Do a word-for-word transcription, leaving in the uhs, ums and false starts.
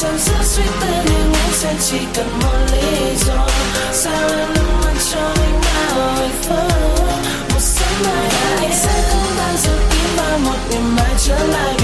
chẳng rất suy tư nhưng anh sẽ chỉ cần một lý do. Sao em nắm mắt cho anh bao hạnh phúc. Một sớm mai anh sẽ không bao giờ tin vào một ngày mai trở lại.